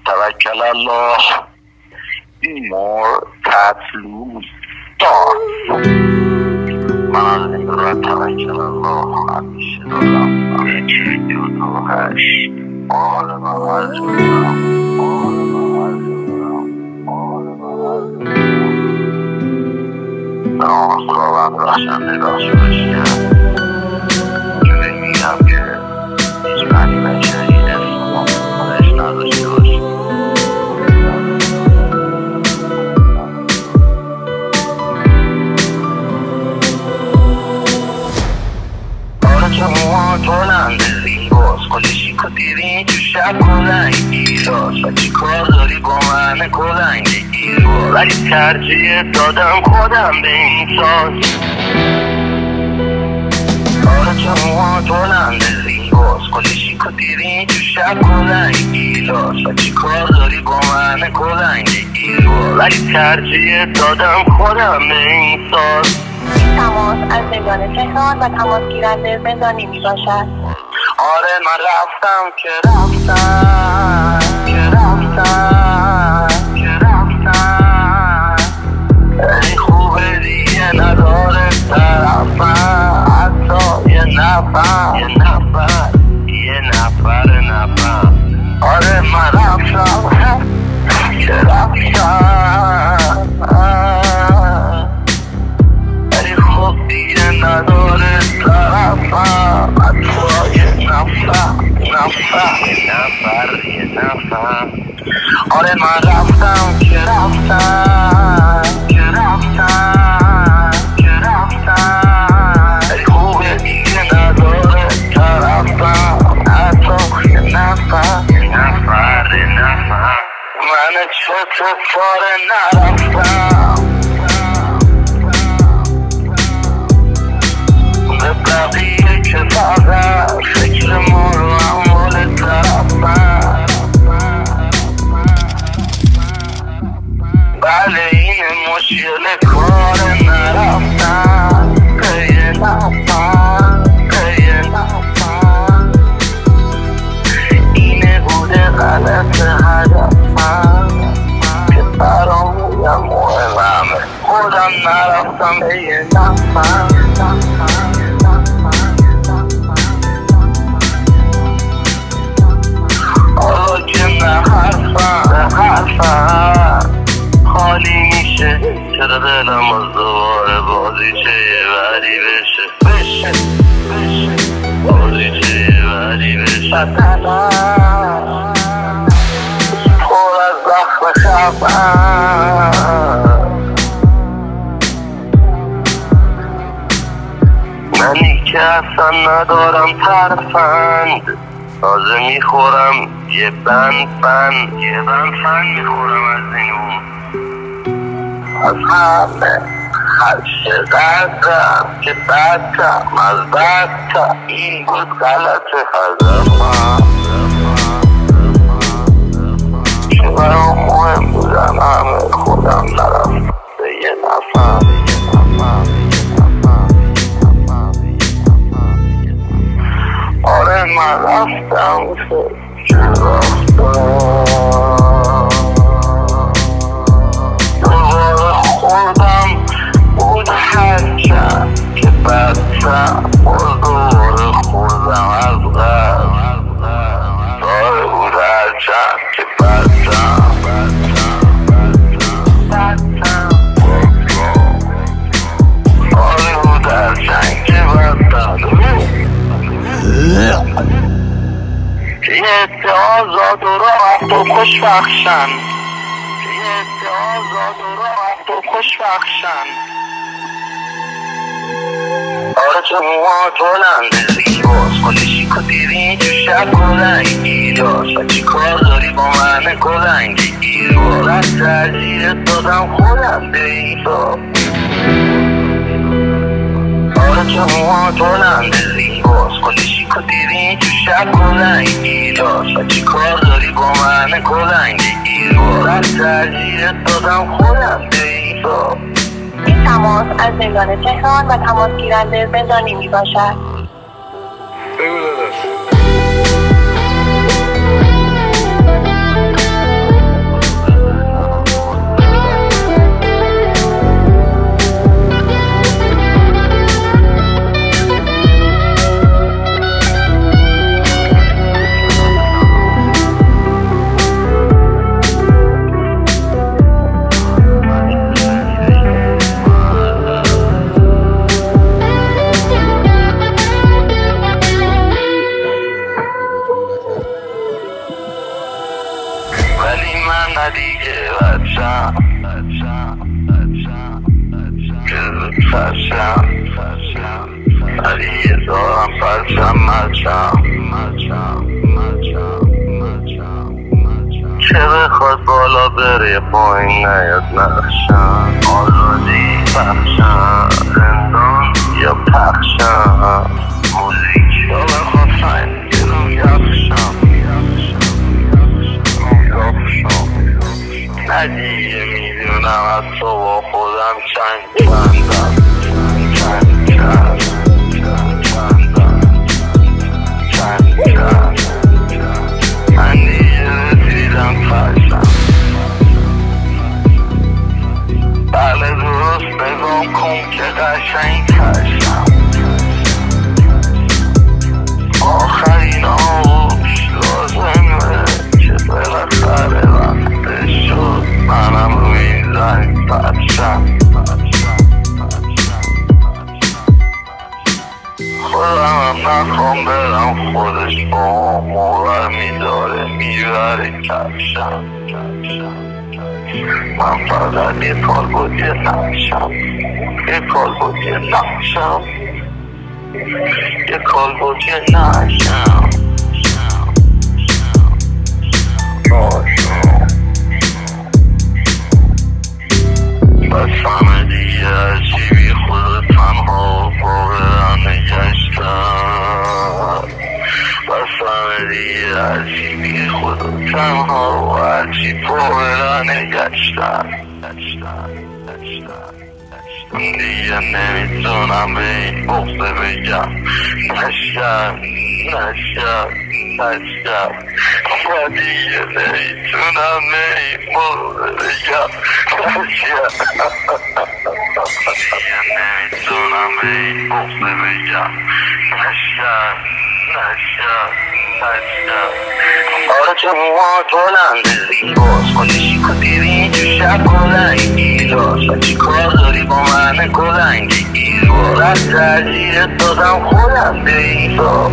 توکل الله مرتطلو دار. من از این را توکل الله همیشه دارم. 128 آل من نام خداوند رخشنده بخشایشگر که میگم که هیچ معنی بشری اسم خودش نداشته باشه. موها بلند زیباست کلشی کتیرین تو شب کلنگی راست و چی کار داری با من کلنگی رو ولی ترجیح دادم خودم به این ساز. آره موها بلند زیباست کلشی کتیرین تو شب کلنگی راست و چی کار داری با من کلنگی رو ولی ترجیح دادم خودم به این ساز. تماس از زندان تهران و تماس گیرنده زندانی می باشد. آره من رفتم که رفتم ای خوبه دیگه نداره طرفم حتی یه نفر آره من رفتم که رفتم ای خوب دیگه نداره طرفم حتی یه نفر آره من رفتم که رفتم ای خوبه دیگه نداره طرفم حتی یه نفر من چطور نرفتم به بقیه که فقط فکر ما رو اموال طرفم. بله این مشکل کار نرفتن پیه نفتن اینه بوده غلط هدفم که برامویم مهمه خودم نرفتم پیه نفتن. حالا که نه حرفم خالی میشه چرا دلم از دوباره بازیچه یه وری بشه بازیچه یه وری بشه پر از زخم خفم منی که اصلا ندارم ترفند تازه میخورم یه بند میخورم از اینو از همه هرچه قدرم که بدتم از بدتم این بود غلط هدفم که برام مهم بودن همه خودم نرفتم به یه نفر. آره من رفتم که دوباره خودم بود هرچند که بدتم دوباره خودم از قبل داره بود هرچند که بدتم آره بود هرچند که بدتم که یه اتعازات و راحت و خوشبخشن آره تو موها بلند زیباست کلشی کتیرین تو شب کلنگی داشت و چی کار داری با من کلنگی رو رد ترجیح دادم خودم به این سا. آره تو موها بلند زیباست کلشی کتیرین تو شب کلنگی داشت و چی کار داری با من کلنگی رو رد ترجیح دادم خودم به این سا. این تماس از زندان تهران و تماس گیرنده زندانی می باشد. بگو داداش من ندیگه بچم که زود فرشم ولی یه دارم فرشم مرچم که بخواد بالا بره پایین نیاد نقشم آزادی بخشم زندان یا پخشم موزیک یا بخواد فین گلوم یخشم ندیگه میدونم از تو با خودم چندم من دیگه رسیدم فرشم بله درست نگام کن که قشنگ ترشم آخرین آوش لازمه که بالاخره وقتش شد منم روی این زنگ فرشم خودم نخوام برم خودش با موقع میداره میبره کفشم من فقط یه کار بود یه نقشم یه کار بود یه نقشم یه کار بود یه نقشم بس همه دیگه هرچی بی خود تنها واقعا نگشتم بس همه دیگه هرچی بی خود تنها و هرچی واقعا نگشتم دیگه نمیتونم به این بغضه بگم نشم و دیگه نمیتونم به این بغضه بگم دیگه نمیتونم به این بغضه بگم نشم آره چه موهات بلنده زیباست خودشی کدیری اینجور شب کلنگ گیلاست و چی کار داری با من کلنگ گیروا از ترجیحت دادم خودم به این سا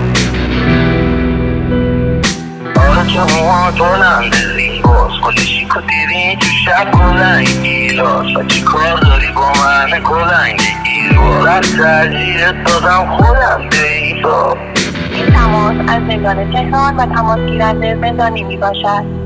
آره چه موهات بلنده زیباست خودشی کدیری اینجور شب کلنگ گیلاست و چی کار داری با من کلنگ گیروا از ترجیحت دادم خودم به این سا این تماس از زندان تهران و تماس گیرنده زندانی می باشد.